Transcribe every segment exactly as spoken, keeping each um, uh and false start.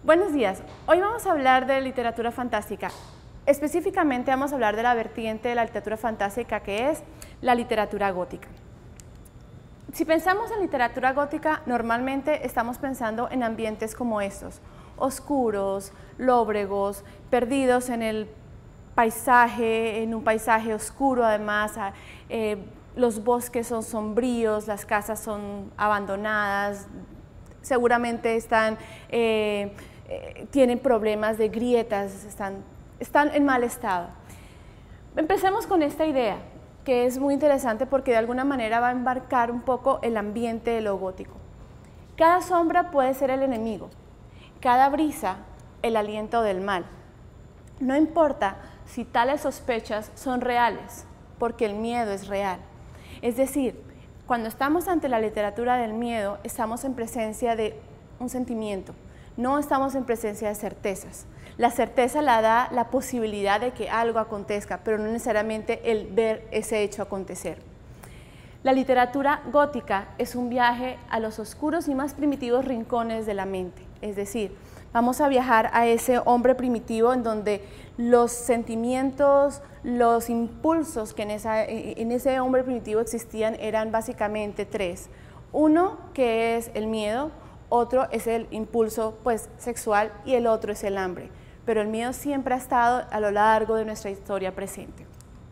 Buenos días, hoy vamos a hablar de literatura fantástica. Específicamente vamos a hablar de la vertiente de la literatura fantástica que es la literatura gótica. Si pensamos en literatura gótica, normalmente estamos pensando en ambientes como estos, oscuros, lóbregos, perdidos en el paisaje, en un paisaje oscuro además, eh, los bosques son sombríos, las casas son abandonadas, seguramente están, eh, eh, tienen problemas de grietas, están, están en mal estado. Empecemos con esta idea, que es muy interesante porque de alguna manera va a embarcar un poco el ambiente de lo gótico. Cada sombra puede ser el enemigo, cada brisa el aliento del mal. No importa si tales sospechas son reales, porque el miedo es real. Es decir, cuando estamos ante la literatura del miedo, estamos en presencia de un sentimiento, no estamos en presencia de certezas. La certeza la da la posibilidad de que algo acontezca, pero no necesariamente el ver ese hecho acontecer. La literatura gótica es un viaje a los oscuros y más primitivos rincones de la mente, es decir, vamos a viajar a ese hombre primitivo en donde los sentimientos, los impulsos que en, esa, en ese hombre primitivo existían eran básicamente tres. Uno que es el miedo, otro es el impulso pues, sexual y el otro es el hambre. Pero el miedo siempre ha estado a lo largo de nuestra historia presente.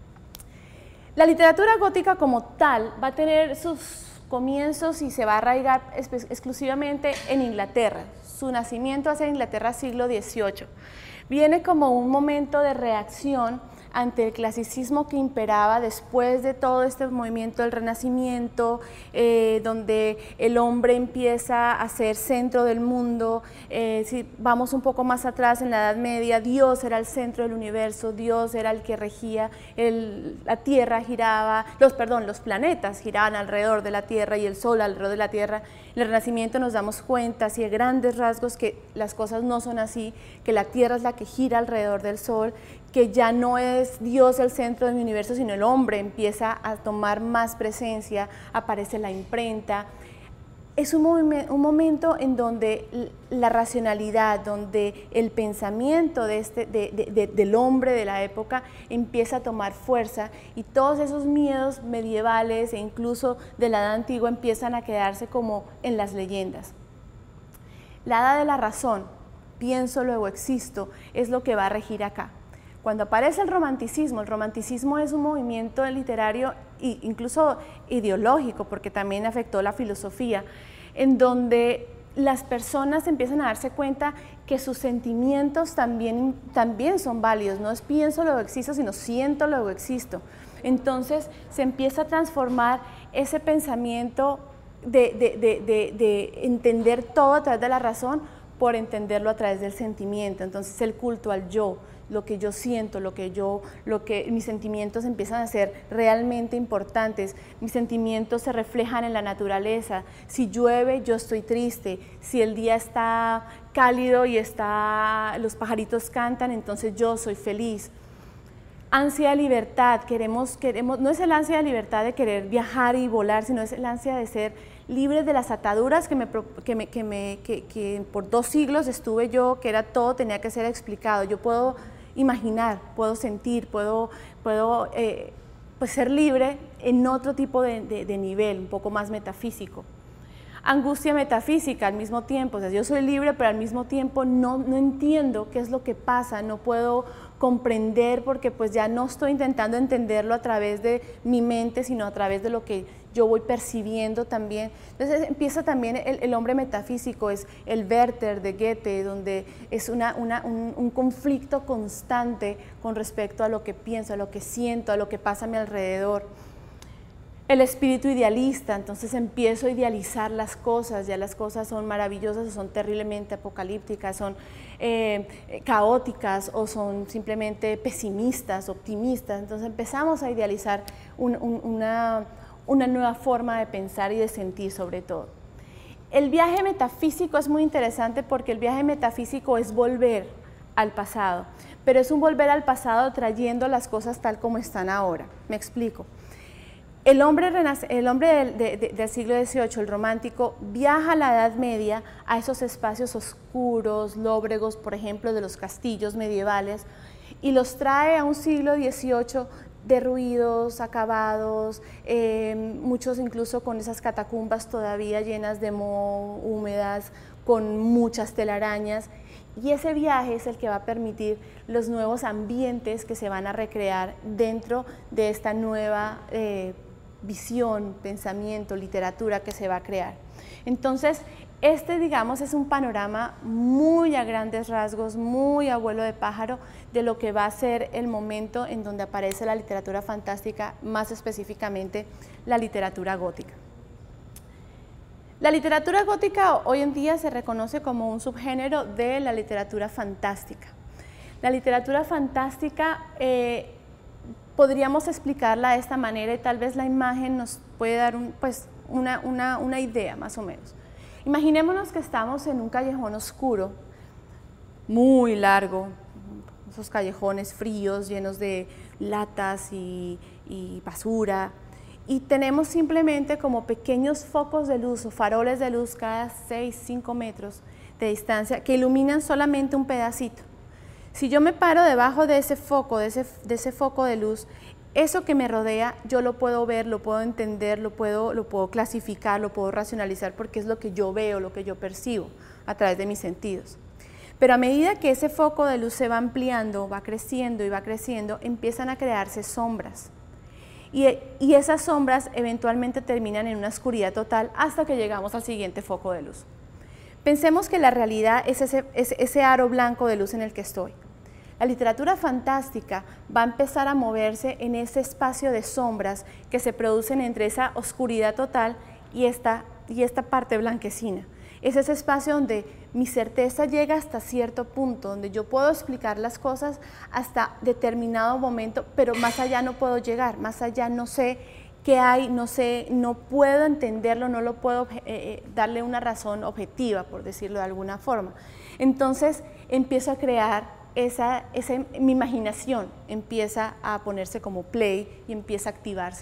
La literatura gótica como tal va a tener sus comienzos y se va a arraigar exclusivamente en Inglaterra. Su nacimiento hace Inglaterra siglo dieciocho. Viene como un momento de reacción ante el clasicismo que imperaba después de todo este movimiento del Renacimiento, eh, donde el hombre empieza a ser centro del mundo. Eh, si vamos un poco más atrás, en la Edad Media, Dios era el centro del universo, Dios era el que regía, el, la Tierra giraba, los, perdón, los planetas giraban alrededor de la Tierra y el Sol alrededor de la Tierra. En el Renacimiento nos damos cuenta, así a grandes rasgos, que las cosas no son así, que la Tierra es la que gira alrededor del Sol, que ya no es Dios el centro del universo, sino el hombre empieza a tomar más presencia, aparece la imprenta. Es un, un momento en donde la racionalidad, donde el pensamiento de este, de, de, de, del hombre de la época empieza a tomar fuerza y todos esos miedos medievales e incluso de la edad antigua empiezan a quedarse como en las leyendas. La edad de la razón, pienso, luego existo, es lo que va a regir acá. Cuando aparece el romanticismo, el romanticismo es un movimiento literario e incluso ideológico, porque también afectó la filosofía, en donde las personas empiezan a darse cuenta que sus sentimientos también, también son válidos, no es pienso, luego existo, sino siento, luego existo. Entonces se empieza a transformar ese pensamiento de, de, de, de, de entender todo a través de la razón por entenderlo a través del sentimiento. Entonces el culto al yo, lo que yo siento, lo que yo, lo que mis sentimientos empiezan a ser realmente importantes, mis sentimientos se reflejan en la naturaleza, si llueve yo estoy triste, si el día está cálido y está, los pajaritos cantan, entonces yo soy feliz. Ansia de libertad, queremos, queremos, no es el ansia de libertad de querer viajar y volar, sino es el ansia de ser libres de las ataduras que, me, que, me, que, me, que, que por dos siglos estuve yo, que era todo, tenía que ser explicado. Yo puedo imaginar, puedo sentir, puedo, puedo eh, pues ser libre en otro tipo de, de, de nivel, un poco más metafísico. Angustia metafísica al mismo tiempo, o sea, yo soy libre, pero al mismo tiempo no, no entiendo qué es lo que pasa, no puedo comprender porque pues ya no estoy intentando entenderlo a través de mi mente, sino a través de lo que yo voy percibiendo también. Entonces empieza también el, el hombre metafísico, es el Werther de Goethe, donde es una, una, un, un conflicto constante con respecto a lo que pienso, a lo que siento, a lo que pasa a mi alrededor. El espíritu idealista, entonces empiezo a idealizar las cosas, ya las cosas son maravillosas o son terriblemente apocalípticas, son eh, caóticas o son simplemente pesimistas, optimistas, entonces empezamos a idealizar un, un, una, una nueva forma de pensar y de sentir sobre todo. El viaje metafísico es muy interesante porque el viaje metafísico es volver al pasado, pero es un volver al pasado trayendo las cosas tal como están ahora, me explico. El hombre, el hombre del, de, de, del siglo dieciocho, el romántico, viaja a la Edad Media a esos espacios oscuros, lóbregos, por ejemplo, de los castillos medievales, y los trae a un siglo dieciocho derruidos, acabados, eh, muchos incluso con esas catacumbas todavía llenas de moho, húmedas, con muchas telarañas. Y ese viaje es el que va a permitir los nuevos ambientes que se van a recrear dentro de esta nueva eh, visión, pensamiento, literatura que se va a crear. Entonces, este, digamos, es un panorama muy a grandes rasgos, muy a vuelo de pájaro, de lo que va a ser el momento en donde aparece la literatura fantástica, más específicamente la literatura gótica. La literatura gótica hoy en día se reconoce como un subgénero de la literatura fantástica. La literatura fantástica eh, podríamos explicarla de esta manera y tal vez la imagen nos puede dar un, pues, una, una, una idea más o menos. Imaginémonos que estamos en un callejón oscuro, muy largo, esos callejones fríos llenos de latas y, y basura, y tenemos simplemente como pequeños focos de luz o faroles de luz cada seis, cinco metros de distancia que iluminan solamente un pedacito. Si yo me paro debajo de ese foco, de ese, de ese foco de luz, eso que me rodea yo lo puedo ver, lo puedo entender, lo puedo, lo puedo clasificar, lo puedo racionalizar porque es lo que yo veo, lo que yo percibo a través de mis sentidos. Pero a medida que ese foco de luz se va ampliando, va creciendo y va creciendo, empiezan a crearse sombras. Y, y esas sombras eventualmente terminan en una oscuridad total hasta que llegamos al siguiente foco de luz. Pensemos que la realidad es ese, es ese aro blanco de luz en el que estoy. La literatura fantástica va a empezar a moverse en ese espacio de sombras que se producen entre esa oscuridad total y esta, y esta parte blanquecina. Es ese espacio donde mi certeza llega hasta cierto punto, donde yo puedo explicar las cosas hasta determinado momento, pero más allá no puedo llegar, más allá no sé qué hay, no sé, no puedo entenderlo, no lo puedo eh, darle una razón objetiva, por decirlo de alguna forma. Entonces empiezo a crear esa, esa, mi imaginación empieza a ponerse como play y empieza a activarse.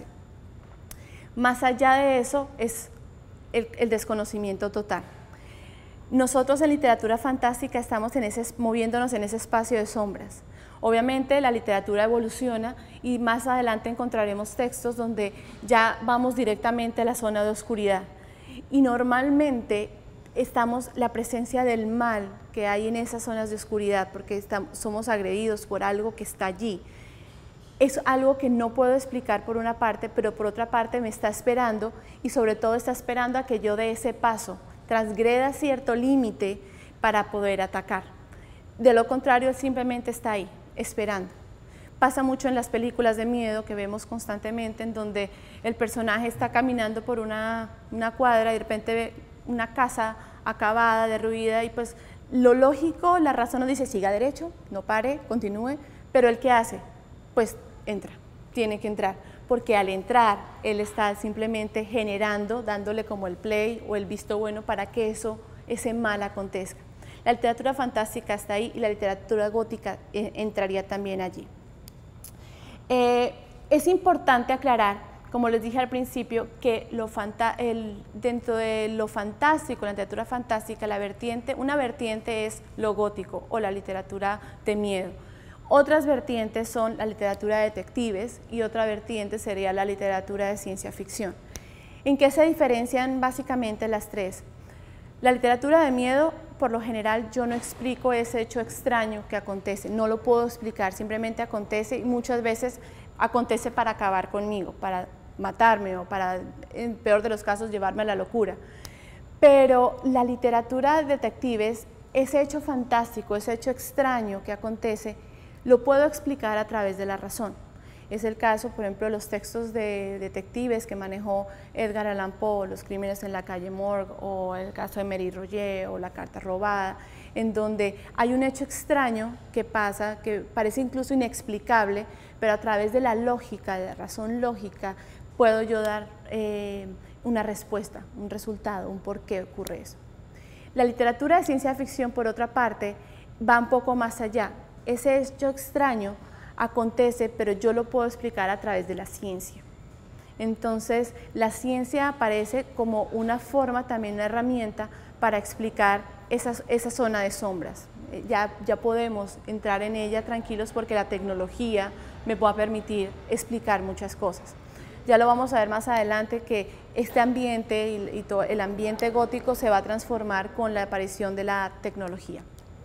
Más allá de eso es el, el desconocimiento total. Nosotros en literatura fantástica estamos en ese, moviéndonos en ese espacio de sombras. Obviamente la literatura evoluciona y más adelante encontraremos textos donde ya vamos directamente a la zona de oscuridad. Y normalmente estamos la presencia del mal que hay en esas zonas de oscuridad porque estamos, somos agredidos por algo que está allí. Es algo que no puedo explicar por una parte, pero por otra parte me está esperando y sobre todo está esperando a que yo dé ese paso, transgreda cierto límite para poder atacar. De lo contrario, él simplemente está ahí, esperando. Pasa mucho en las películas de miedo que vemos constantemente, en donde el personaje está caminando por una, una cuadra y de repente ve una casa acabada, derruida, y pues lo lógico, la razón nos dice, siga derecho, no pare, continúe, pero ¿el qué hace? Pues entra, tiene que entrar, porque al entrar él está simplemente generando, dándole como el play o el visto bueno para que eso, ese mal acontezca. La literatura fantástica está ahí y la literatura gótica eh, entraría también allí. Eh, es importante aclarar, como les dije al principio, que lo fanta el, dentro de lo fantástico, la literatura fantástica, la vertiente, una vertiente es lo gótico o la literatura de miedo. Otras vertientes son la literatura de detectives y otra vertiente sería la literatura de ciencia ficción. ¿En qué se diferencian básicamente las tres? La literatura de miedo, por lo general, yo no explico ese hecho extraño que acontece, no lo puedo explicar, simplemente acontece y muchas veces acontece para acabar conmigo, para matarme o para, en peor de los casos, llevarme a la locura. Pero la literatura de detectives, ese hecho fantástico, ese hecho extraño que acontece, lo puedo explicar a través de la razón. Es el caso, por ejemplo, de los textos de detectives que manejó Edgar Allan Poe, Los crímenes en la calle Morgue, o el caso de Mary Roget, o La carta robada, en donde hay un hecho extraño que pasa, que parece incluso inexplicable, pero a través de la lógica, de la razón lógica, puedo yo dar eh, una respuesta, un resultado, un por qué ocurre eso. La literatura de ciencia ficción, por otra parte, va un poco más allá. Ese hecho extraño acontece, pero yo lo puedo explicar a través de la ciencia. Entonces, la ciencia aparece como una forma, también una herramienta para explicar esa, esa zona de sombras. Ya, ya podemos entrar en ella tranquilos porque la tecnología me va a permitir explicar muchas cosas. Ya lo vamos a ver más adelante que este ambiente y, y todo el ambiente gótico se va a transformar con la aparición de la tecnología.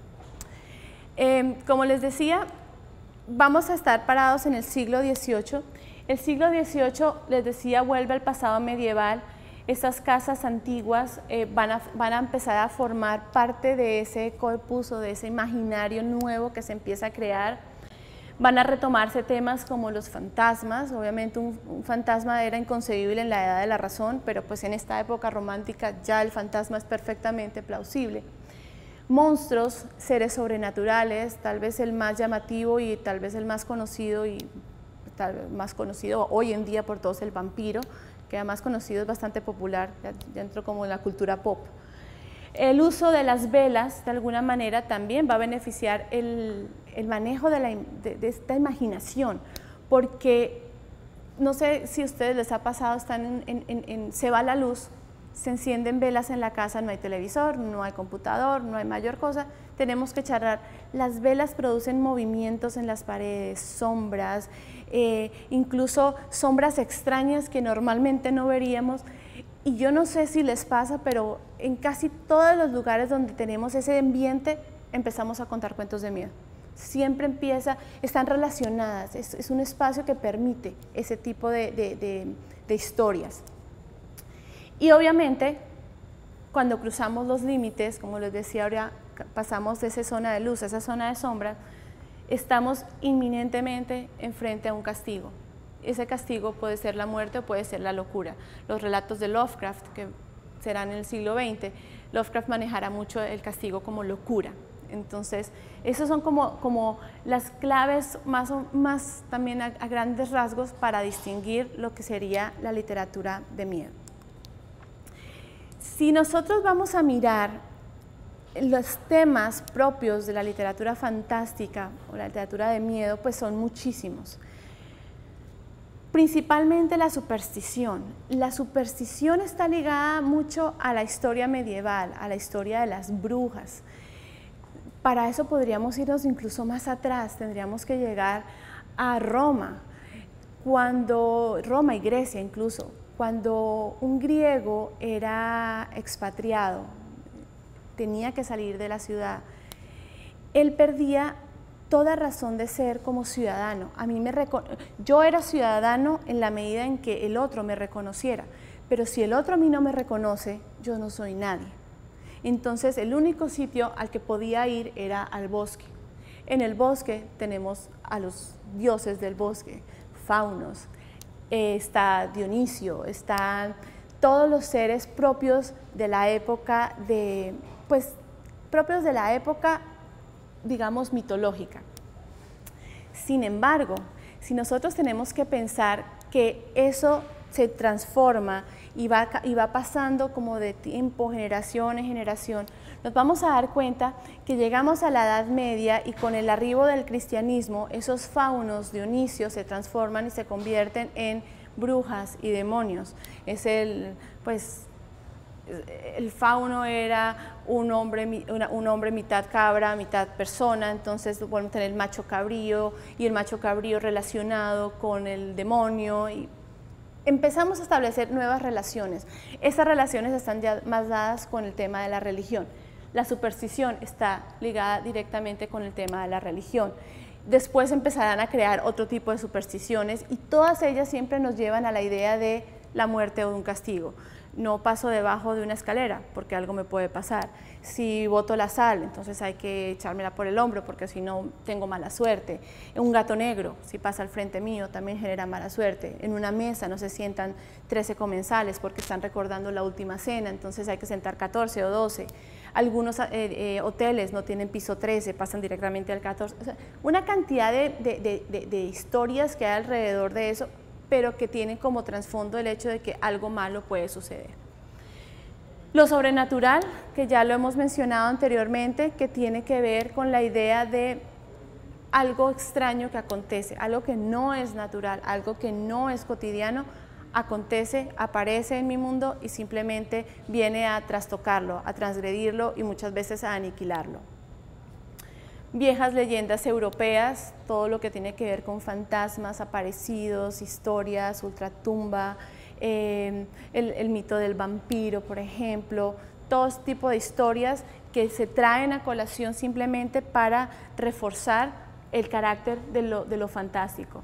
Eh, como les decía, vamos a estar parados en el siglo dieciocho. El siglo dieciocho, les decía, vuelve al pasado medieval. Estas casas antiguas eh, van, a, van a empezar a formar parte de ese corpus o de ese imaginario nuevo que se empieza a crear. Van a retomarse temas como los fantasmas. Obviamente un, un fantasma era inconcebible en la edad de la razón, pero pues en esta época romántica ya el fantasma es perfectamente plausible. Monstruos, seres sobrenaturales, tal vez el más llamativo y tal vez el más conocido y tal vez más conocido hoy en día por todos, el vampiro, que además conocido es bastante popular, ya, ya entró como en la cultura pop. El uso de las velas, de alguna manera, también va a beneficiar el, el manejo de, la, de, de esta imaginación, porque no sé si a ustedes les ha pasado, están en, en, en, se va la luz, se encienden velas en la casa, no hay televisor, no hay computador, no hay mayor cosa, tenemos que charlar. Las velas producen movimientos en las paredes, sombras, eh, incluso sombras extrañas que normalmente no veríamos. Y yo no sé si les pasa, pero en casi todos los lugares donde tenemos ese ambiente empezamos a contar cuentos de miedo. Siempre empieza, están relacionadas, es, es un espacio que permite ese tipo de, de, de, de historias. Y obviamente, cuando cruzamos los límites, como les decía ahora, pasamos de esa zona de luz a esa zona de sombra, estamos inminentemente enfrente a un castigo. Ese castigo puede ser la muerte o puede ser la locura. Los relatos de Lovecraft, que serán en el siglo veinte, Lovecraft manejará mucho el castigo como locura. Entonces, esas son como, como las claves más, más también a, a grandes rasgos para distinguir lo que sería la literatura de miedo. Si nosotros vamos a mirar los temas propios de la literatura fantástica o la literatura de miedo, pues son muchísimos. Principalmente la superstición. La superstición está ligada mucho a la historia medieval, a la historia de las brujas. Para eso podríamos irnos incluso más atrás, tendríamos que llegar a Roma, cuando Roma y Grecia incluso, cuando un griego era expatriado, tenía que salir de la ciudad, él perdía toda razón de ser como ciudadano. A mí me yo era ciudadano en la medida en que el otro me reconociera, pero si el otro a mí no me reconoce, yo no soy nadie. Entonces el único sitio al que podía ir era al bosque. En el bosque tenemos a los dioses del bosque, faunos, eh, está Dionisio, están todos los seres propios de la época de, pues, propios de la época, digamos, mitológica. Sin embargo, si nosotros tenemos que pensar que eso se transforma y va, y va pasando como de tiempo, generación en generación, nos vamos a dar cuenta que llegamos a la Edad Media y con el arribo del cristianismo, esos faunos, Dionisios, se transforman y se convierten en brujas y demonios. Es el, pues, el fauno era un hombre, una, un hombre mitad cabra, mitad persona, entonces podemos tener el macho cabrío y el macho cabrío relacionado con el demonio y empezamos a establecer nuevas relaciones. Esas relaciones están ya más dadas con el tema de la religión. La superstición está ligada directamente con el tema de la religión. Después empezarán a crear otro tipo de supersticiones y todas ellas siempre nos llevan a la idea de la muerte o de un castigo. No paso debajo de una escalera porque algo me puede pasar. Si boto la sal, entonces hay que echármela por el hombro porque si no tengo mala suerte. Un gato negro, si pasa al frente mío, también genera mala suerte. En una mesa no se sientan trece comensales porque están recordando la última cena, entonces hay que sentar catorce o doce. Algunos eh, eh, hoteles no tienen piso trece, pasan directamente al catorce. O sea, una cantidad de, de, de, de, de historias que hay alrededor de eso, pero que tienen como trasfondo el hecho de que algo malo puede suceder. Lo sobrenatural, que ya lo hemos mencionado anteriormente, que tiene que ver con la idea de algo extraño que acontece, algo que no es natural, algo que no es cotidiano, acontece, aparece en mi mundo y simplemente viene a trastocarlo, a transgredirlo y muchas veces a aniquilarlo. Viejas leyendas europeas, todo lo que tiene que ver con fantasmas, aparecidos, historias, ultratumba, eh, el, el mito del vampiro, por ejemplo, todo este tipo de historias que se traen a colación simplemente para reforzar el carácter de lo, de lo fantástico.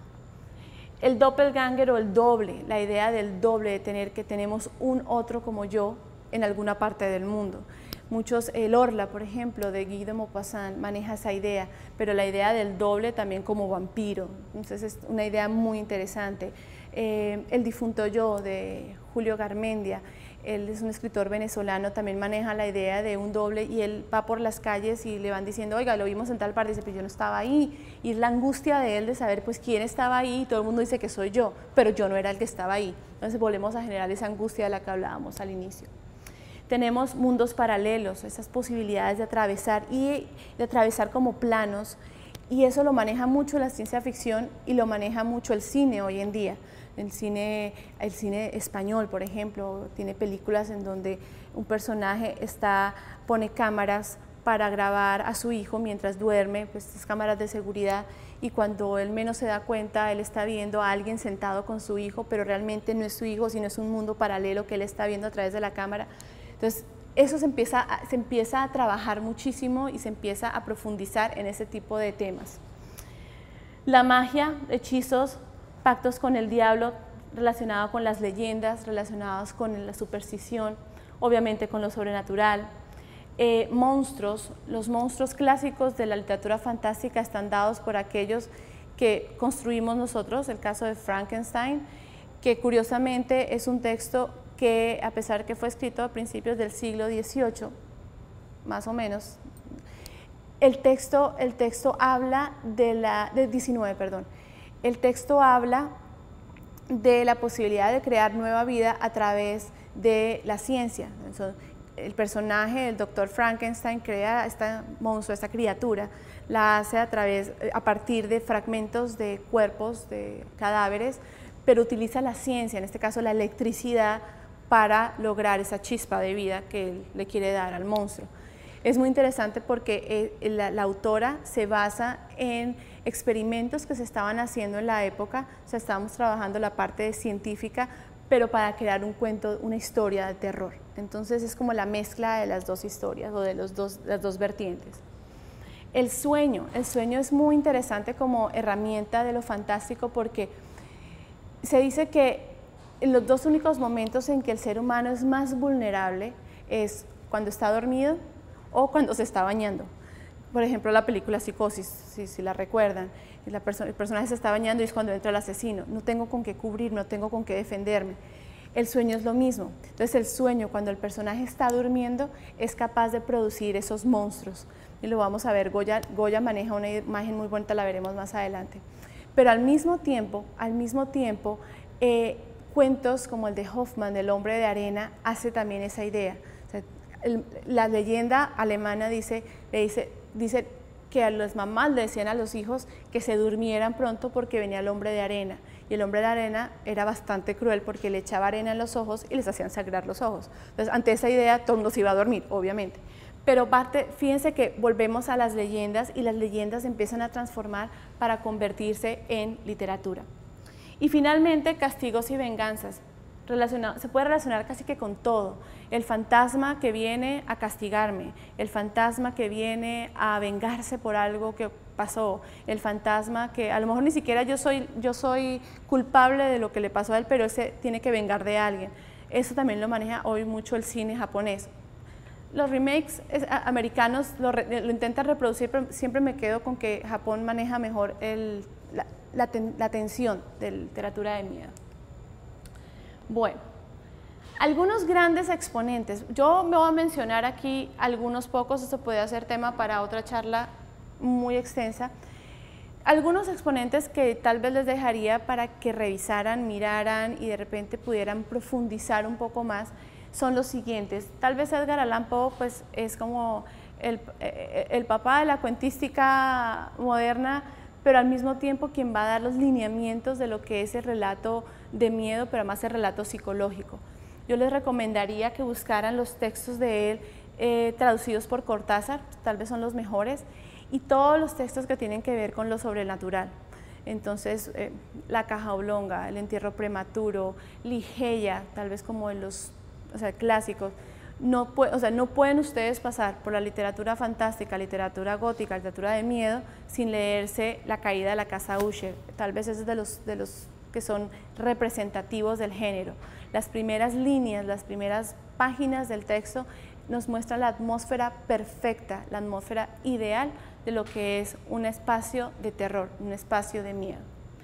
El doppelganger o el doble, la idea del doble, de tener que tenemos un otro como yo en alguna parte del mundo. Muchos, el Orla, por ejemplo, de Guy de Maupassant, maneja esa idea, pero la idea del doble también como vampiro, entonces es una idea muy interesante. Eh, el difunto yo, de Julio Garmendia, él es un escritor venezolano, también maneja la idea de un doble y él va por las calles y le van diciendo, oiga, lo vimos en tal parte, y dice, pues yo no estaba ahí, y es la angustia de él de saber pues quién estaba ahí, y todo el mundo dice que soy yo, pero yo no era el que estaba ahí. Entonces volvemos a generar esa angustia de la que hablábamos al inicio. Tenemos mundos paralelos, esas posibilidades de atravesar y de atravesar como planos, y eso lo maneja mucho la ciencia ficción y lo maneja mucho el cine hoy en día. El cine, el cine español, por ejemplo, tiene películas en donde un personaje está, pone cámaras para grabar a su hijo mientras duerme, pues estas cámaras de seguridad, y cuando él menos se da cuenta, él está viendo a alguien sentado con su hijo, pero realmente no es su hijo, sino es un mundo paralelo que él está viendo a través de la cámara. Entonces, eso se empieza, a, se empieza a trabajar muchísimo y se empieza a profundizar en ese tipo de temas. La magia, hechizos, pactos con el diablo, relacionado con las leyendas, relacionados con la superstición, obviamente con lo sobrenatural. Eh, monstruos, los monstruos clásicos de la literatura fantástica están dados por aquellos que construimos nosotros, el caso de Frankenstein, que curiosamente es un texto que, a pesar que fue escrito a principios del siglo dieciocho, más o menos, el texto, el texto habla de la, de diecinueve, perdón, el texto habla de la posibilidad de crear nueva vida a través de la ciencia. Entonces, el personaje, el doctor Frankenstein, crea esta monstruo, esta criatura, la hace a, través, a partir de fragmentos de cuerpos, de cadáveres, pero utiliza la ciencia, en este caso la electricidad, para lograr esa chispa de vida que él le quiere dar al monstruo. Es muy interesante porque la, la autora se basa en experimentos que se estaban haciendo en la época, o sea, estábamos trabajando la parte científica, pero para crear un cuento, una historia de terror. Entonces es como la mezcla de las dos historias o de los dos, las dos vertientes. El sueño, el sueño es muy interesante como herramienta de lo fantástico porque se dice que en los dos únicos momentos en que el ser humano es más vulnerable es cuando está dormido o cuando se está bañando. Por ejemplo, la película Psicosis, si, si la recuerdan, la perso el personaje se está bañando y es cuando entra el asesino. No tengo con qué cubrir, no tengo con qué defenderme. El sueño es lo mismo. Entonces el sueño, cuando el personaje está durmiendo, es capaz de producir esos monstruos. Y lo vamos a ver, Goya, Goya maneja una imagen muy bonita, la veremos más adelante. Pero al mismo tiempo, al mismo tiempo, eh, cuentos como el de Hoffmann, El hombre de arena, hace también esa idea. O sea, el, la leyenda alemana dice, le dice, dice que a las mamás le decían a los hijos que se durmieran pronto porque venía el hombre de arena. Y el hombre de arena era bastante cruel porque le echaba arena en los ojos y les hacían sangrar los ojos. Entonces, ante esa idea, todo el mundo se iba a dormir, obviamente. Pero parte, fíjense que volvemos a las leyendas y las leyendas empiezan a transformar para convertirse en literatura. Y finalmente, castigos y venganzas. Se puede relacionar casi que con todo. El fantasma que viene a castigarme, el fantasma que viene a vengarse por algo que pasó, el fantasma que a lo mejor ni siquiera yo soy, yo soy culpable de lo que le pasó a él, pero ese tiene que vengar de alguien. Eso también lo maneja hoy mucho el cine japonés. Los remakes es, a, americanos lo, re, lo intentan reproducir, pero siempre me quedo con que Japón maneja mejor el, la, la, ten, la tensión de literatura de miedo. Bueno, algunos grandes exponentes. Yo me voy a mencionar aquí algunos pocos, esto puede ser tema para otra charla muy extensa. Algunos exponentes que tal vez les dejaría para que revisaran, miraran y de repente pudieran profundizar un poco más son los siguientes. Tal vez Edgar Allan Poe pues, es como el, el papá de la cuentística moderna, pero al mismo tiempo quien va a dar los lineamientos de lo que es el relato de miedo, pero además el relato psicológico. Yo les recomendaría que buscaran los textos de él eh, traducidos por Cortázar, tal vez son los mejores, y todos los textos que tienen que ver con lo sobrenatural. Entonces, eh, La caja oblonga, El entierro prematuro, Ligeia, tal vez como en los o sea, clásicos. No, o sea, no pueden ustedes pasar por la literatura fantástica, literatura gótica, literatura de miedo, sin leerse La caída de la casa Usher. Tal vez es de los, de los que son representativos del género. Las primeras líneas, las primeras páginas del texto nos muestran la atmósfera perfecta, la atmósfera ideal de lo que es un espacio de terror, un espacio de miedo.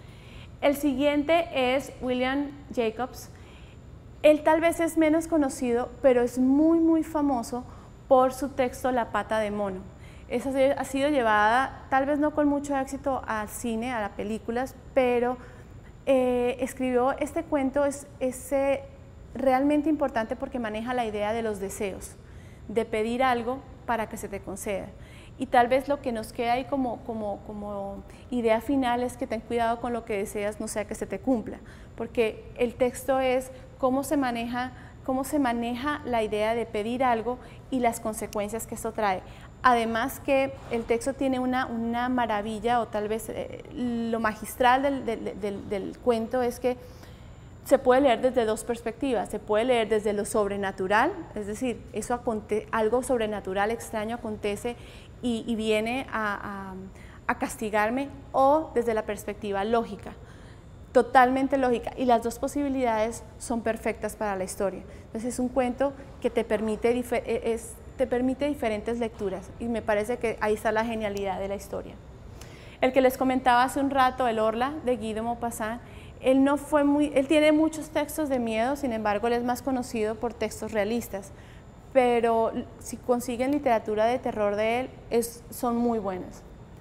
El siguiente es William Jacobs. Él tal vez es menos conocido, pero es muy, muy famoso por su texto La pata de mono. Esa ha sido llevada, tal vez no con mucho éxito, al cine, a las películas, pero eh, escribió este cuento, es, es eh, realmente importante porque maneja la idea de los deseos, de pedir algo para que se te conceda. Y tal vez lo que nos queda ahí como, como, como idea final es que ten cuidado con lo que deseas, no sea que se te cumpla, porque el texto es cómo se maneja, cómo se maneja la idea de pedir algo y las consecuencias que esto trae. Además que el texto tiene una, una maravilla, o tal vez eh, lo magistral del, del, del, del cuento es que se puede leer desde dos perspectivas. Se puede leer desde lo sobrenatural, es decir, eso aconte, algo sobrenatural extraño acontece y, y viene a, a, a castigarme, o desde la perspectiva lógica, totalmente lógica, y las dos posibilidades son perfectas para la historia. Entonces es un cuento que te permite, es, te permite diferentes lecturas, y me parece que ahí está la genialidad de la historia. El que les comentaba hace un rato, El Orla, de Guy de Maupassant, él, no fue muy, él tiene muchos textos de miedo, sin embargo él es más conocido por textos realistas, pero si consiguen literatura de terror de él, es, son muy buenas.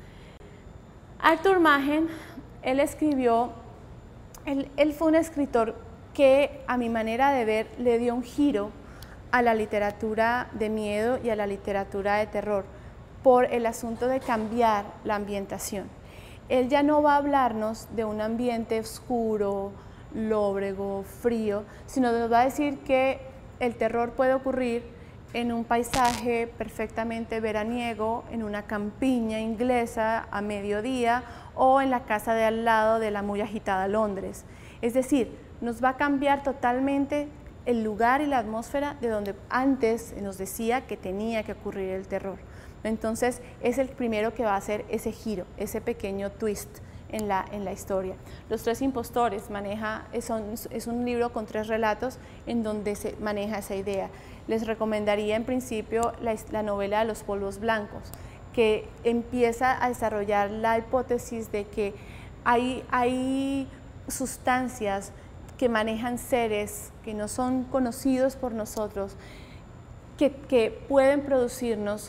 Arthur Machen, él escribió, él, él fue un escritor que a mi manera de ver le dio un giro a la literatura de miedo y a la literatura de terror por el asunto de cambiar la ambientación. Él ya no va a hablarnos de un ambiente oscuro, lóbrego, frío, sino nos va a decir que el terror puede ocurrir en un paisaje perfectamente veraniego, en una campiña inglesa a mediodía o en la casa de al lado de la muy agitada Londres. Es decir, nos va a cambiar totalmente el lugar y la atmósfera de donde antes nos decía que tenía que ocurrir el terror. Entonces es el primero que va a hacer ese giro, ese pequeño twist en la, en la historia. Los tres impostores maneja, son, es un libro con tres relatos en donde se maneja esa idea. Les recomendaría en principio la, la novela de Los polvos blancos, que empieza a desarrollar la hipótesis de que hay, hay sustancias que manejan seres que no son conocidos por nosotros, que, que pueden producirnos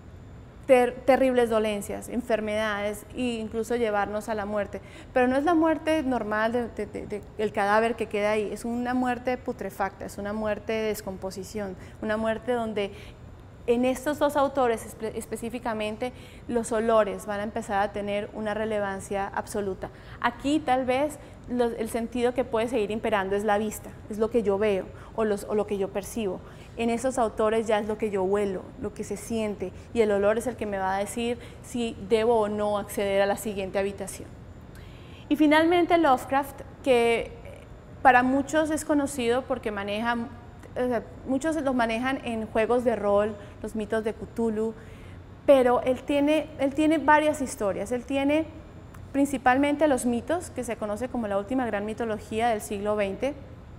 ter, terribles dolencias, enfermedades e incluso llevarnos a la muerte. Pero no es la muerte normal del de, de, de, de cadáver que queda ahí, es una muerte putrefacta, es una muerte de descomposición, una muerte donde en estos dos autores espe específicamente los olores van a empezar a tener una relevancia absoluta. Aquí tal vez lo, el sentido que puede seguir imperando es la vista, es lo que yo veo o, los, o lo que yo percibo. En esos autores ya es lo que yo huelo, lo que se siente, y el olor es el que me va a decir si debo o no acceder a la siguiente habitación. Y finalmente Lovecraft, que para muchos es conocido porque maneja, o sea, muchos los manejan en juegos de rol, los mitos de Cthulhu, pero él tiene, él tiene varias historias. Él tiene principalmente los mitos, que se conoce como la última gran mitología del siglo veinte.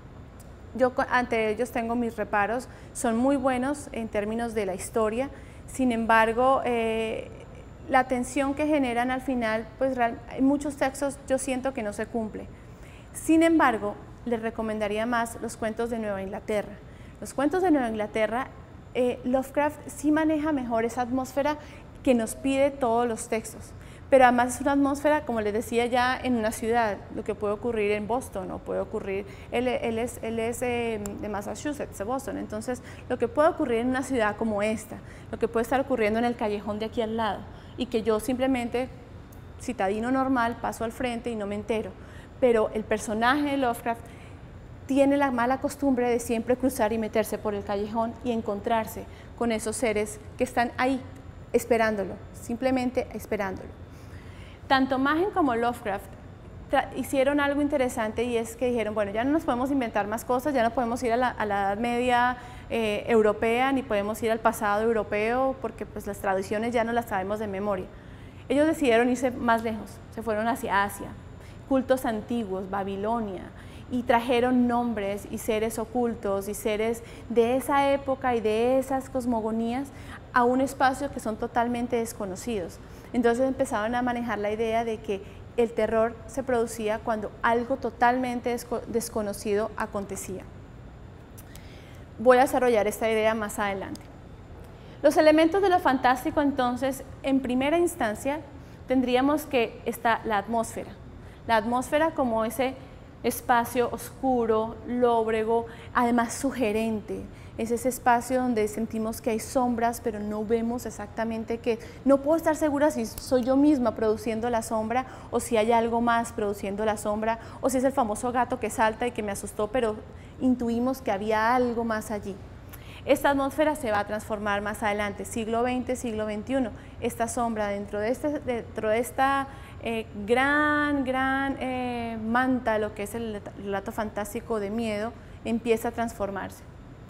Yo ante ellos tengo mis reparos, son muy buenos en términos de la historia, sin embargo, eh, la tensión que generan al final, pues en muchos textos yo siento que no se cumple. Sin embargo, les recomendaría más los cuentos de Nueva Inglaterra. Los cuentos de Nueva Inglaterra, eh, Lovecraft sí maneja mejor esa atmósfera que nos pide todos los textos, pero además es una atmósfera, como les decía, ya en una ciudad, lo que puede ocurrir en Boston o puede ocurrir, él, él es, él es eh, de Massachusetts, de Boston, entonces lo que puede ocurrir en una ciudad como esta, lo que puede estar ocurriendo en el callejón de aquí al lado, y que yo simplemente citadino normal, paso al frente y no me entero. Pero el personaje de Lovecraft tiene la mala costumbre de siempre cruzar y meterse por el callejón y encontrarse con esos seres que están ahí, esperándolo, simplemente esperándolo. Tanto Machen como Lovecraft hicieron algo interesante, y es que dijeron, bueno, ya no nos podemos inventar más cosas, ya no podemos ir a la, a la Edad Media eh, europea, ni podemos ir al pasado europeo, porque pues las tradiciones ya no las sabemos de memoria. Ellos decidieron irse más lejos, se fueron hacia Asia, cultos antiguos, Babilonia, y trajeron nombres y seres ocultos y seres de esa época y de esas cosmogonías a un espacio que son totalmente desconocidos. Entonces empezaron a manejar la idea de que el terror se producía cuando algo totalmente desconocido acontecía. Voy a desarrollar esta idea más adelante. Los elementos de lo fantástico, entonces, en primera instancia, tendríamos que está la atmósfera. La atmósfera como ese espacio oscuro, lóbrego, además sugerente. Es ese espacio donde sentimos que hay sombras, pero no vemos exactamente qué. No puedo estar segura si soy yo misma produciendo la sombra, o si hay algo más produciendo la sombra, o si es el famoso gato que salta y que me asustó, pero intuimos que había algo más allí. Esta atmósfera se va a transformar más adelante, siglo veinte, siglo veintiuno. Esta sombra dentro de, este, dentro de esta eh, gran, gran eh, manta, lo que es el relato fantástico de miedo, empieza a transformarse.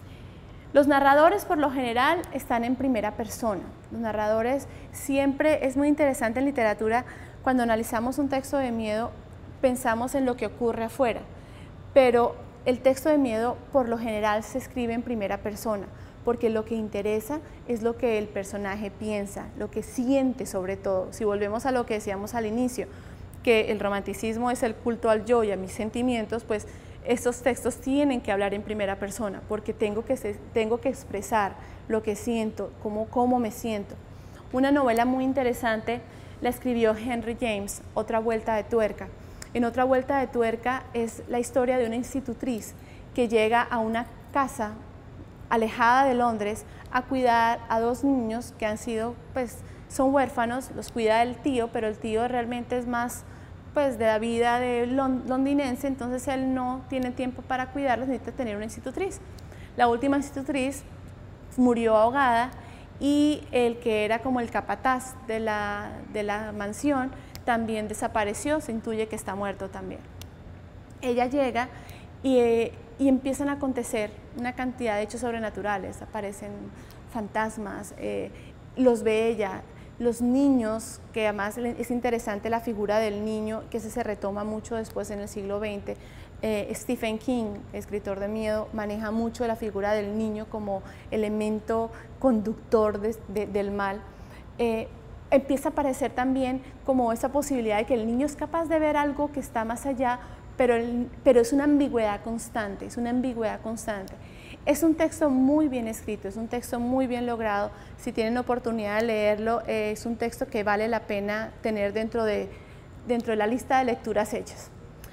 Los narradores, por lo general, están en primera persona. Los narradores siempre, es muy interesante en literatura, cuando analizamos un texto de miedo, pensamos en lo que ocurre afuera, pero el texto de miedo, por lo general, se escribe en primera persona, porque lo que interesa es lo que el personaje piensa, lo que siente sobre todo. Si volvemos a lo que decíamos al inicio, que el romanticismo es el culto al yo y a mis sentimientos, pues estos textos tienen que hablar en primera persona, porque tengo que, tengo que expresar lo que siento, cómo, cómo me siento. Una novela muy interesante la escribió Henry James, Otra vuelta de tuerca. En Otra vuelta de tuerca es la historia de una institutriz que llega a una casa alejada de Londres a cuidar a dos niños que han sido, pues, son huérfanos, los cuida el tío, pero el tío realmente es más pues de la vida de londinense, entonces él no tiene tiempo para cuidarlos, necesita tener una institutriz. La última institutriz murió ahogada y el que era como el capataz de la, de la mansión también desapareció, se intuye que está muerto también. Ella llega y, eh, y empiezan a acontecer una cantidad de hechos sobrenaturales, aparecen fantasmas, eh, los ve ella. Los niños, que además es interesante la figura del niño, que ese se retoma mucho después en el siglo veinte. Eh, Stephen King, escritor de miedo, maneja mucho la figura del niño como elemento conductor de, de, del mal. Eh, empieza a aparecer también como esa posibilidad de que el niño es capaz de ver algo que está más allá, pero, el, pero es una ambigüedad constante, es una ambigüedad constante. Es un texto muy bien escrito, es un texto muy bien logrado. Si tienen oportunidad de leerlo, eh, es un texto que vale la pena tener dentro de, dentro de la lista de lecturas hechas.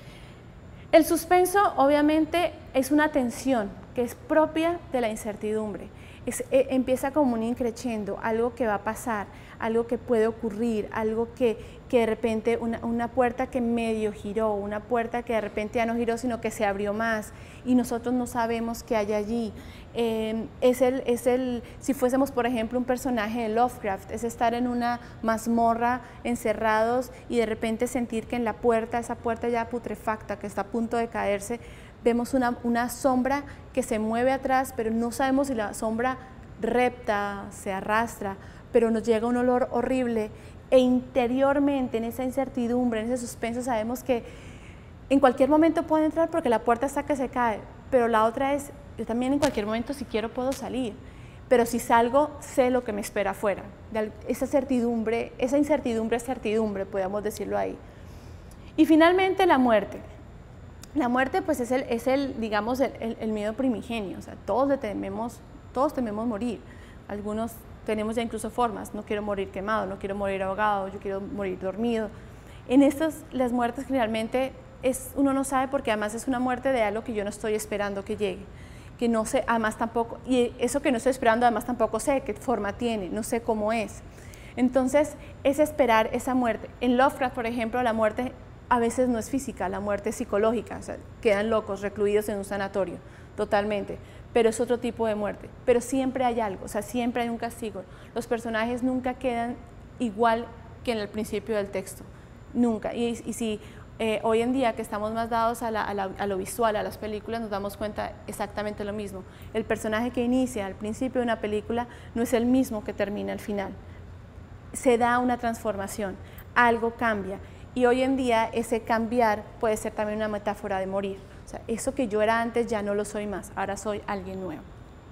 El suspenso, obviamente, es una tensión que es propia de la incertidumbre. Es, eh, empieza como un increciendo, algo que va a pasar, algo que puede ocurrir, algo que, que de repente, una, una puerta que medio giró, una puerta que de repente ya no giró, sino que se abrió más y nosotros no sabemos qué hay allí. Eh, es el, es el, si fuésemos, por ejemplo, un personaje de Lovecraft, es estar en una mazmorra encerrados y de repente sentir que en la puerta, esa puerta ya putrefacta, que está a punto de caerse, vemos una, una sombra que se mueve atrás, pero no sabemos si la sombra repta, se arrastra, pero nos llega un olor horrible e interiormente en esa incertidumbre, en ese suspenso, sabemos que en cualquier momento puede entrar porque la puerta está que se cae, pero la otra es, yo también en cualquier momento si quiero puedo salir, pero si salgo sé lo que me espera afuera. Esa certidumbre, esa incertidumbre es certidumbre, podemos decirlo ahí. Y finalmente la muerte. La muerte pues es el, es el digamos, el, el, el miedo primigenio, o sea, todos le tememos, todos tememos morir, algunos tenemos ya incluso formas, no quiero morir quemado, no quiero morir ahogado, yo quiero morir dormido. En estas, las muertes generalmente es, uno no sabe porque además es una muerte de algo que yo no estoy esperando que llegue, que no sé, además tampoco, y eso que no estoy esperando además tampoco sé qué forma tiene, no sé cómo es. Entonces, es esperar esa muerte. En Lovecraft, por ejemplo, la muerte a veces no es física, la muerte es psicológica, o sea, quedan locos, recluidos en un sanatorio, totalmente, pero es otro tipo de muerte. Pero siempre hay algo, o sea, siempre hay un castigo. Los personajes nunca quedan igual que en el principio del texto, nunca. Y, y si eh, hoy en día que estamos más dados a, la, a, la, a lo visual, a las películas, nos damos cuenta exactamente lo mismo. El personaje que inicia al principio de una película no es el mismo que termina al final. Se da una transformación, algo cambia. Y hoy en día ese cambiar puede ser también una metáfora de morir. O sea, eso que yo era antes ya no lo soy más, ahora soy alguien nuevo.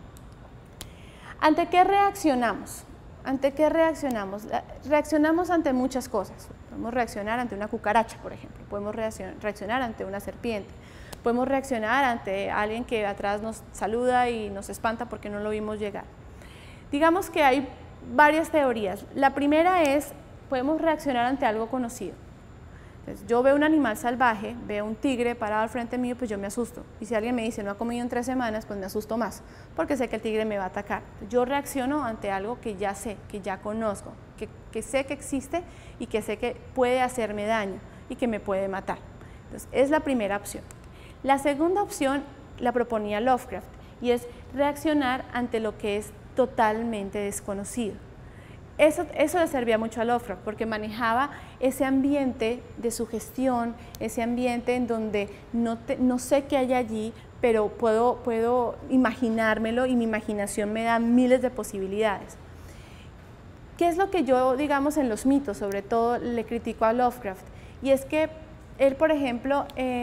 ¿Ante qué reaccionamos? ¿Ante qué reaccionamos? Reaccionamos ante muchas cosas. Podemos reaccionar ante una cucaracha, por ejemplo. Podemos reaccionar ante una serpiente. Podemos reaccionar ante alguien que atrás nos saluda y nos espanta porque no lo vimos llegar. Digamos que hay varias teorías. La primera es, podemos reaccionar ante algo conocido. Entonces, yo veo un animal salvaje, veo un tigre parado al frente mío, pues yo me asusto. Y si alguien me dice no ha comido en tres semanas, pues me asusto más, porque sé que el tigre me va a atacar. Yo reacciono ante algo que ya sé, que ya conozco, que, que sé que existe y que sé que puede hacerme daño y que me puede matar. Entonces, es la primera opción. La segunda opción la proponía Lovecraft y es reaccionar ante lo que es totalmente desconocido. Eso, eso le servía mucho a Lovecraft porque manejaba ese ambiente de sugestión, ese ambiente en donde no, te, no sé qué hay allí, pero puedo, puedo imaginármelo y mi imaginación me da miles de posibilidades. ¿Qué es lo que yo, digamos, en los mitos, sobre todo, le critico a Lovecraft? Y es que él, por ejemplo,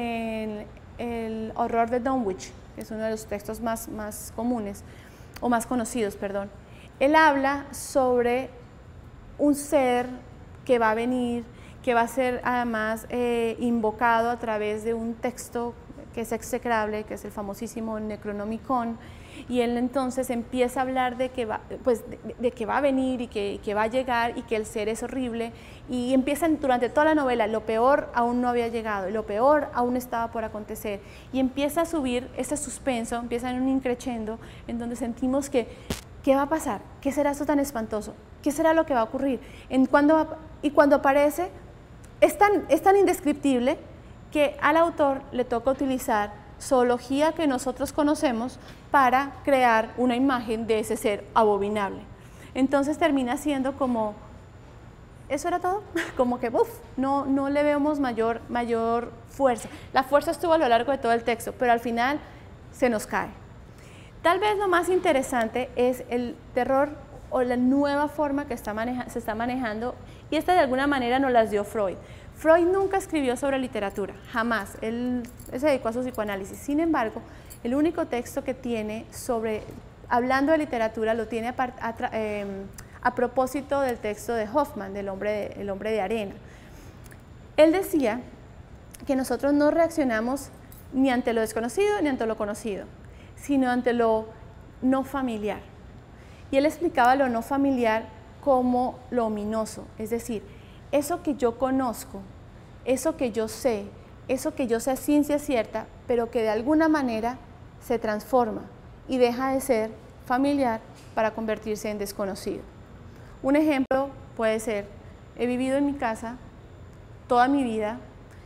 en el horror de Dunwich, que es uno de los textos más, más comunes, o más conocidos, perdón, él habla sobre un ser que va a venir, que va a ser además eh, invocado a través de un texto que es execrable, que es el famosísimo Necronomicon, y él entonces empieza a hablar de que va, pues, de, de que va a venir y que, que va a llegar y que el ser es horrible, y empiezan durante toda la novela, lo peor aún no había llegado, y lo peor aún estaba por acontecer, y empieza a subir ese suspenso, empieza en un increchendo, en donde sentimos que ¿qué va a pasar? ¿Qué será esto tan espantoso? ¿Qué será lo que va a ocurrir? ¿En cuándo va? Y cuando aparece, es tan, es tan indescriptible que al autor le toca utilizar zoología que nosotros conocemos para crear una imagen de ese ser abominable. Entonces termina siendo como, ¿eso era todo? Como que, uff, no, no le vemos mayor, mayor fuerza. La fuerza estuvo a lo largo de todo el texto, pero al final se nos cae. Tal vez lo más interesante es el terror o la nueva forma que está maneja, se está manejando, y esta de alguna manera nos las dio Freud. Freud nunca escribió sobre literatura, jamás, él, él se dedicó a su psicoanálisis. Sin embargo, el único texto que tiene sobre, hablando de literatura, lo tiene a, a, eh, a propósito del texto de Hoffman, del hombre de, el hombre de arena. Él decía que nosotros no reaccionamos ni ante lo desconocido ni ante lo conocido, sino ante lo no familiar. Y él explicaba lo no familiar como lo ominoso, es decir, eso que yo conozco, eso que yo sé, eso que yo sé a ciencia cierta, pero que de alguna manera se transforma y deja de ser familiar para convertirse en desconocido. Un ejemplo puede ser, he vivido en mi casa toda mi vida,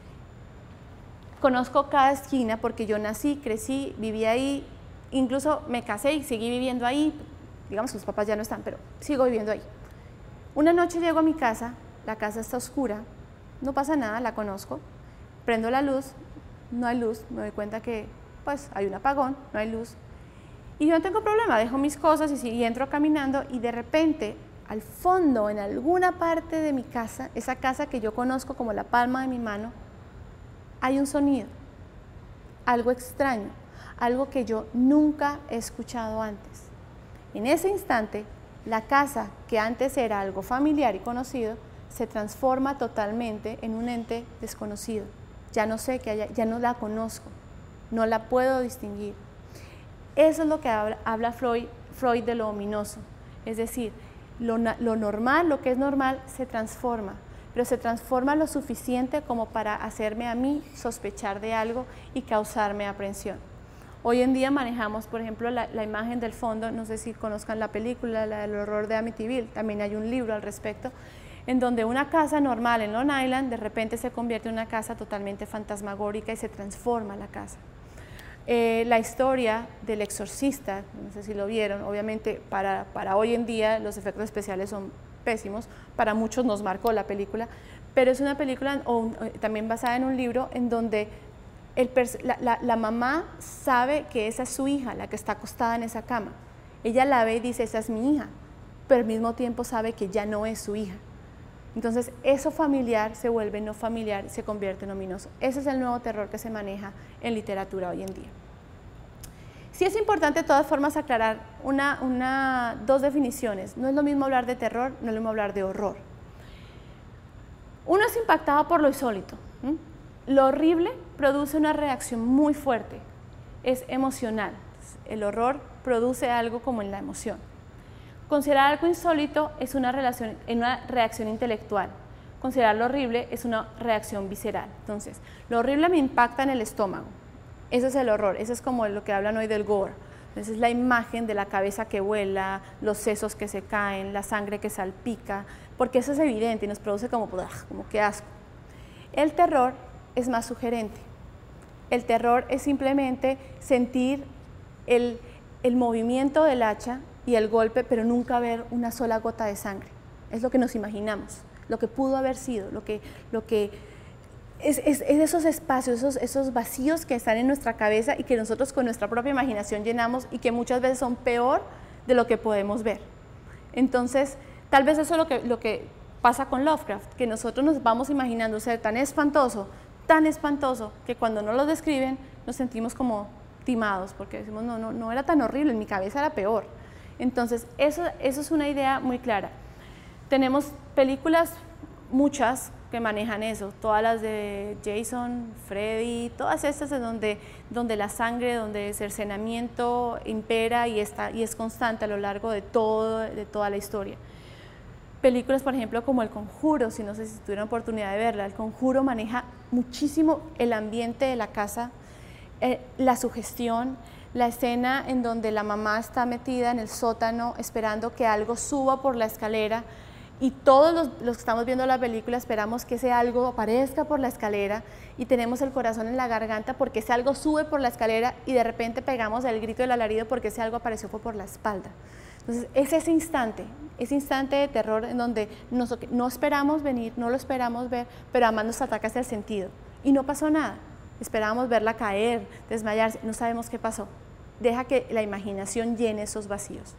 conozco cada esquina porque yo nací, crecí, viví ahí, incluso me casé y seguí viviendo ahí, digamos que los papás ya no están, pero sigo viviendo ahí. Una noche llego a mi casa, la casa está oscura, no pasa nada, la conozco, prendo la luz, no hay luz, me doy cuenta que pues hay un apagón, no hay luz, y yo no tengo problema, dejo mis cosas y, y entro caminando, y de repente, al fondo, en alguna parte de mi casa, esa casa que yo conozco como la palma de mi mano, hay un sonido, algo extraño, algo que yo nunca he escuchado antes. En ese instante, la casa, que antes era algo familiar y conocido, se transforma totalmente en un ente desconocido. Ya no sé qué haya, ya no la conozco, no la puedo distinguir. Eso es lo que habla, habla Freud, Freud de lo ominoso. Es decir, lo, lo normal, lo que es normal, se transforma, pero se transforma lo suficiente como para hacerme a mí sospechar de algo y causarme aprensión. Hoy en día manejamos, por ejemplo, la, la imagen del fondo, no sé si conozcan la película, la del horror de Amityville, también hay un libro al respecto, en donde una casa normal en Long Island de repente se convierte en una casa totalmente fantasmagórica y se transforma la casa. Eh, la historia del exorcista, no sé si lo vieron, obviamente para, para hoy en día los efectos especiales son pésimos, para muchos nos marcó la película, pero es una película o, también basada en un libro en donde el, la, la, la mamá sabe que esa es su hija, la que está acostada en esa cama. Ella la ve y dice, esa es mi hija, pero al mismo tiempo sabe que ya no es su hija. Entonces, eso familiar se vuelve no familiar y se convierte en ominoso. Ese es el nuevo terror que se maneja en literatura hoy en día. Sí es importante de todas formas aclarar una, una, dos definiciones. No es lo mismo hablar de terror, no es lo mismo hablar de horror. Uno es impactado por lo insólito. ¿Mm? Lo horrible produce una reacción muy fuerte, es emocional. El horror produce algo como en la emoción. Considerar algo insólito es una, relación, una reacción intelectual. Considerar lo horrible es una reacción visceral. Entonces, lo horrible me impacta en el estómago. Ese es el horror, eso es como lo que hablan hoy del gore. Entonces, es la imagen de la cabeza que vuela, los sesos que se caen, la sangre que salpica, porque eso es evidente y nos produce como, como que asco. El terror es más sugerente. El terror es simplemente sentir el, el movimiento del hacha y el golpe, pero nunca ver una sola gota de sangre. Es lo que nos imaginamos, lo que pudo haber sido, lo que, lo que es, es, es esos espacios, esos, esos vacíos que están en nuestra cabeza y que nosotros con nuestra propia imaginación llenamos y que muchas veces son peor de lo que podemos ver. Entonces, tal vez eso es lo que, lo que pasa con Lovecraft, que nosotros nos vamos imaginando ser tan espantoso, tan espantoso, que cuando no lo describen nos sentimos como timados, porque decimos, no, no, no era tan horrible, en mi cabeza era peor. Entonces, eso, eso es una idea muy clara. Tenemos películas, muchas, que manejan eso, todas las de Jason, Freddy, todas estas en donde, donde la sangre, donde el cercenamiento impera y, está, y es constante a lo largo de, todo, de toda la historia. Películas, por ejemplo, como El Conjuro, si no sé si tuvieron oportunidad de verla, El Conjuro maneja muchísimo el ambiente de la casa, eh, la sugestión, la escena en donde la mamá está metida en el sótano esperando que algo suba por la escalera y todos los, los que estamos viendo la película esperamos que ese algo aparezca por la escalera y tenemos el corazón en la garganta porque ese algo sube por la escalera y de repente pegamos el grito del alarido porque ese algo apareció fue por la espalda. Entonces es ese instante, ese instante de terror en donde nos, no esperamos venir, no lo esperamos ver, pero además nos ataca hasta el sentido y no pasó nada. Esperábamos verla caer, desmayarse, no sabemos qué pasó. Deja que la imaginación llene esos vacíos.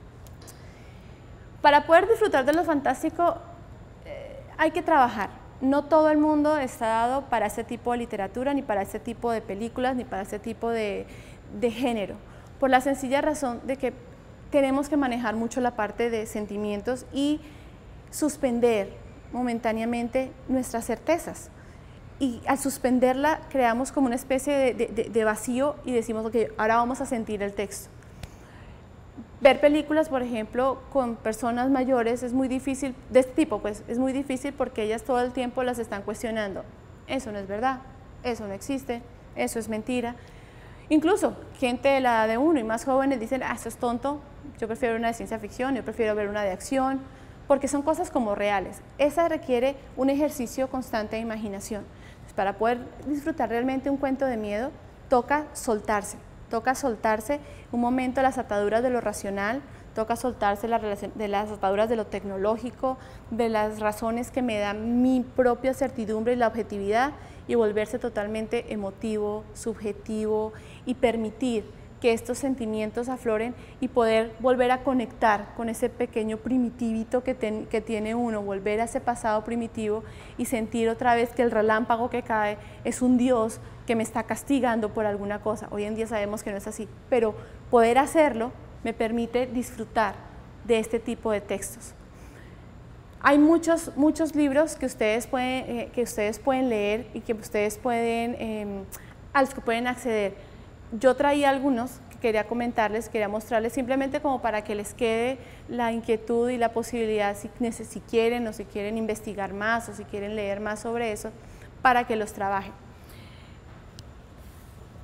Para poder disfrutar de lo fantástico eh, hay que trabajar. No todo el mundo está dado para este tipo de literatura, ni para este tipo de películas, ni para este tipo de, de género, por la sencilla razón de que tenemos que manejar mucho la parte de sentimientos y suspender momentáneamente nuestras certezas. Y al suspenderla creamos como una especie de, de, de vacío y decimos, ok, ahora vamos a sentir el texto. Ver películas, por ejemplo, con personas mayores es muy difícil, de este tipo, pues, es muy difícil porque ellas todo el tiempo las están cuestionando. Eso no es verdad, eso no existe, eso es mentira. Incluso gente de la edad de uno y más jóvenes dicen, ah, eso es tonto, yo prefiero una de ciencia ficción, yo prefiero ver una de acción, porque son cosas como reales. Esa requiere un ejercicio constante de imaginación. Entonces, para poder disfrutar realmente un cuento de miedo, toca soltarse. Toca soltarse un momento las ataduras de lo racional, toca soltarse la relación, de las ataduras de lo tecnológico, de las razones que me dan mi propia certidumbre y la objetividad y volverse totalmente emotivo, subjetivo y permitir que estos sentimientos afloren y poder volver a conectar con ese pequeño primitivito que, ten, que tiene uno, volver a ese pasado primitivo y sentir otra vez que el relámpago que cae es un Dios que me está castigando por alguna cosa. Hoy en día sabemos que no es así, pero poder hacerlo me permite disfrutar de este tipo de textos. Hay muchos, muchos libros que ustedes pueden, eh, que ustedes pueden leer y que ustedes pueden, eh, a los que pueden acceder. Yo traía algunos que quería comentarles, quería mostrarles simplemente como para que les quede la inquietud y la posibilidad, si, si quieren o si quieren investigar más o si quieren leer más sobre eso, para que los trabajen.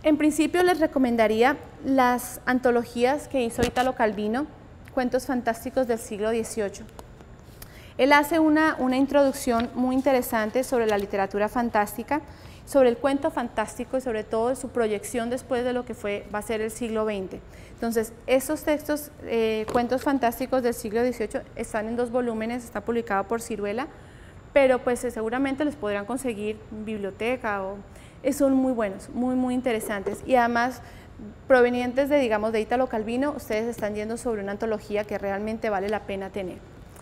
En principio les recomendaría las antologías que hizo Italo Calvino, Cuentos Fantásticos del siglo dieciocho. Él hace una, una introducción muy interesante sobre la literatura fantástica, sobre el cuento fantástico y sobre todo su proyección después de lo que fue, va a ser el siglo veinte. Entonces, esos textos, eh, Cuentos Fantásticos del siglo dieciocho, están en dos volúmenes, está publicado por Siruela, pero pues eh, seguramente los podrán conseguir en biblioteca, o, eh, son muy buenos, muy, muy interesantes, y además provenientes de, digamos, de Italo Calvino, ustedes están yendo sobre una antología que realmente vale la pena tener.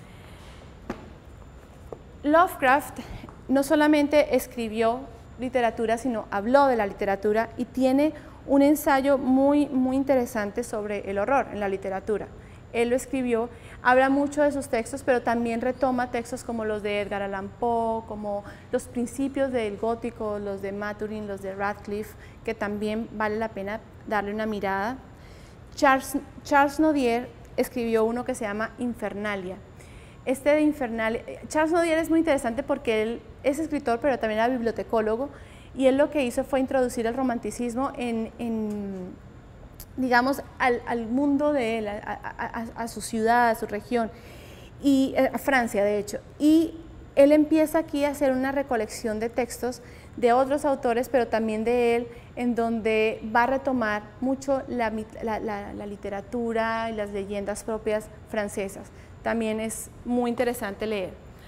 Lovecraft no solamente escribió literatura, sino habló de la literatura y tiene un ensayo muy, muy interesante sobre el horror en la literatura. Él lo escribió, habla mucho de sus textos, pero también retoma textos como los de Edgar Allan Poe, como los principios del gótico, los de Maturin, los de Radcliffe, que también vale la pena darle una mirada. Charles, Charles Nodier escribió uno que se llama Infernalia. Este de Infernalia, Charles Nodier es muy interesante porque él es escritor, pero también era bibliotecólogo, y él lo que hizo fue introducir el romanticismo en, en digamos, al, al mundo de él, a, a, a su ciudad, a su región, y a Francia, de hecho. Y él empieza aquí a hacer una recolección de textos de otros autores, pero también de él, en donde va a retomar mucho la, la, la, la literatura y las leyendas propias francesas. También es muy interesante leer.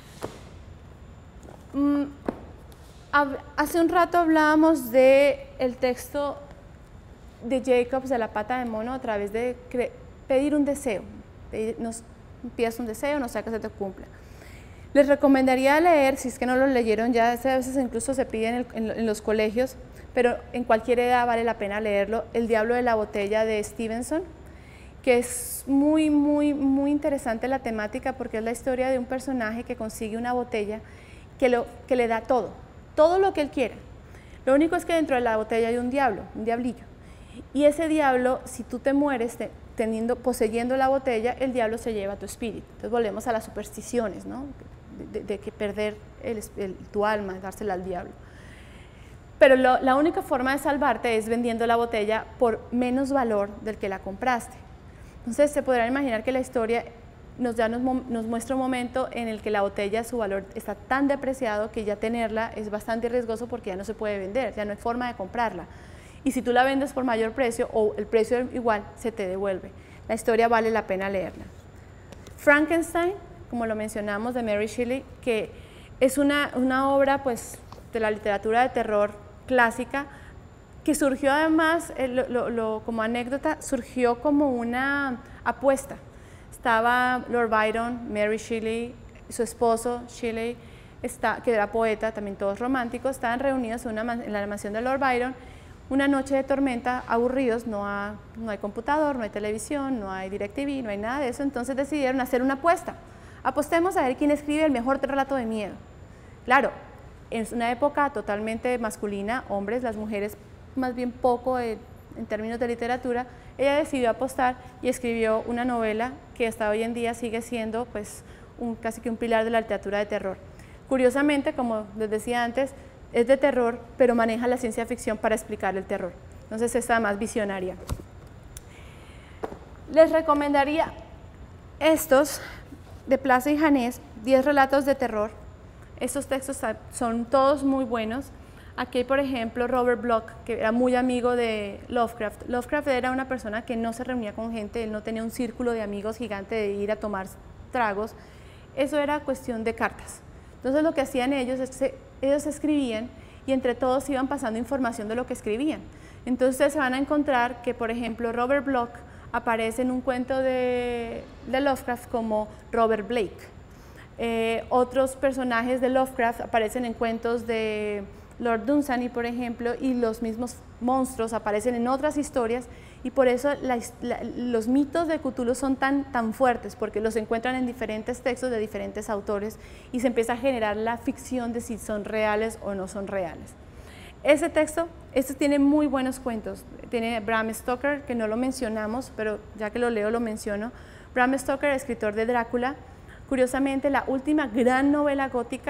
Mm, hace un rato hablábamos del texto de Jacobs de la pata de mono a través de pedir un deseo. Nos pidas un deseo, no sea que se te cumpla. Les recomendaría leer, si es que no lo leyeron ya, a veces incluso se pide en, el, en, en los colegios, pero en cualquier edad vale la pena leerlo, El diablo de la botella de Stevenson, que es muy, muy, muy interesante la temática porque es la historia de un personaje que consigue una botella que, lo, que le da todo, todo lo que él quiera. Lo único es que dentro de la botella hay un diablo, un diablillo. Y ese diablo, si tú te mueres te, teniendo, poseyendo la botella, el diablo se lleva tu espíritu. Entonces volvemos a las supersticiones, ¿no? de, de, de que perder el, el, tu alma, dársela al diablo. Pero lo, la única forma de salvarte es vendiendo la botella por menos valor del que la compraste. Entonces se podrán imaginar que la historia nos, ya nos, nos muestra un momento en el que la botella, su valor está tan depreciado que ya tenerla es bastante riesgoso porque ya no se puede vender, ya no hay forma de comprarla. Y si tú la vendes por mayor precio o el precio igual, se te devuelve. La historia vale la pena leerla. Frankenstein, como lo mencionamos, de Mary Shelley, que es una, una obra pues, de la literatura de terror clásica, que surgió además, eh, lo, lo, lo, como anécdota, surgió como una apuesta. Estaba Lord Byron, Mary Shelley, su esposo Shelley, está, que era poeta, también todos románticos, estaban reunidos en, una, en la mansión de Lord Byron, una noche de tormenta, aburridos, no, ha, no hay computador, no hay televisión, no hay DirecTV, no hay nada de eso, entonces decidieron hacer una apuesta. Apostemos a ver quién escribe el mejor relato de miedo. Claro, es una época totalmente masculina, hombres, las mujeres más bien poco eh, en términos de literatura. Ella decidió apostar y escribió una novela que hasta hoy en día sigue siendo pues, un, casi que un pilar de la literatura de terror. Curiosamente, como les decía antes, es de terror, pero maneja la ciencia ficción para explicar el terror. Entonces es más visionaria. Les recomendaría estos de Plaza y Janés, diez relatos de terror. Estos textos son todos muy buenos. Aquí hay, por ejemplo, Robert Bloch, que era muy amigo de Lovecraft. Lovecraft era una persona que no se reunía con gente, él no tenía un círculo de amigos gigante de ir a tomar tragos. Eso era cuestión de cartas. Entonces lo que hacían ellos es que ellos escribían y entre todos iban pasando información de lo que escribían. Entonces se van a encontrar que, por ejemplo, Robert Bloch aparece en un cuento de, de Lovecraft como Robert Blake. Eh, otros personajes de Lovecraft aparecen en cuentos de Lord Dunsany, por ejemplo, y los mismos monstruos aparecen en otras historias, y por eso la, la, los mitos de Cthulhu son tan, tan fuertes, porque los encuentran en diferentes textos de diferentes autores y se empieza a generar la ficción de si son reales o no son reales. Ese texto, este tiene muy buenos cuentos, tiene Bram Stoker, que no lo mencionamos, pero ya que lo leo lo menciono. Bram Stoker, escritor de Drácula. Curiosamente, la última gran novela gótica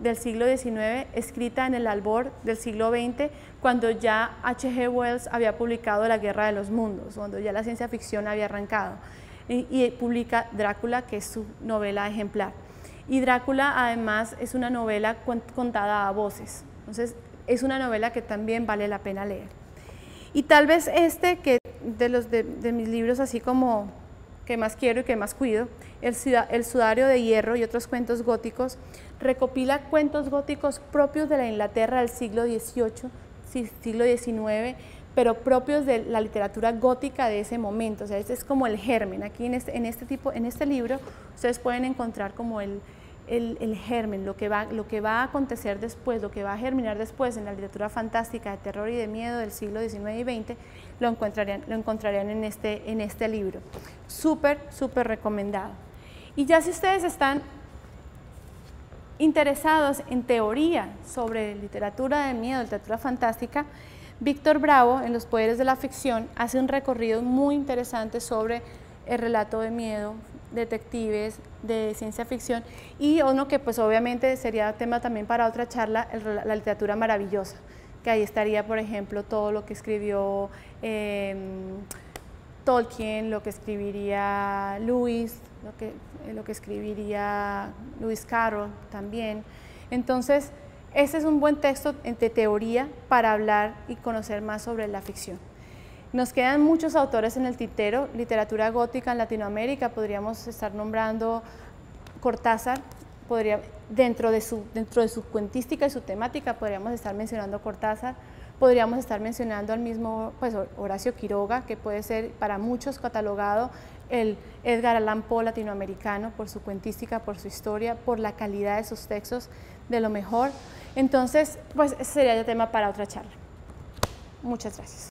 del siglo diecinueve, escrita en el albor del siglo veinte, cuando ya H G Wells había publicado La Guerra de los Mundos, cuando ya la ciencia ficción había arrancado, y, y publica Drácula, que es su novela ejemplar. Y Drácula además es una novela contada a voces, entonces es una novela que también vale la pena leer. Y tal vez este, que de, los de, de mis libros así como que más quiero y que más cuido, el, el Sudario de Hierro y otros cuentos góticos, recopila cuentos góticos propios de la Inglaterra del siglo dieciocho, siglo diecinueve, pero propios de la literatura gótica de ese momento. O sea, este es como el germen. Aquí en este, en este, tipo, en este libro ustedes pueden encontrar como el, el, el germen, lo que, va, lo que va a acontecer después, lo que va a germinar después en la literatura fantástica de terror y de miedo del siglo diecinueve y veinte, lo encontrarían, lo encontrarían en, este, en este libro. Súper, súper recomendado. Y ya si ustedes están interesados en teoría sobre literatura de miedo, literatura fantástica, Víctor Bravo, en Los Poderes de la Ficción, hace un recorrido muy interesante sobre el relato de miedo, detectives, de ciencia ficción, y uno que pues obviamente sería tema también para otra charla, el, la literatura maravillosa, que ahí estaría, por ejemplo, todo lo que escribió eh, Tolkien, lo que escribiría Lewis, lo que, eh, lo que escribiría Lewis Carroll también. Entonces, este es un buen texto de teoría para hablar y conocer más sobre la ficción. Nos quedan muchos autores en el tintero, literatura gótica en Latinoamérica, podríamos estar nombrando Cortázar, podría, dentro, de su, dentro de su cuentística y su temática podríamos estar mencionando Cortázar, podríamos estar mencionando al mismo pues, Horacio Quiroga, que puede ser para muchos catalogado el Edgar Allan Poe latinoamericano por su cuentística, por su historia, por la calidad de sus textos, de lo mejor. Entonces, pues ese sería el tema para otra charla. Muchas gracias.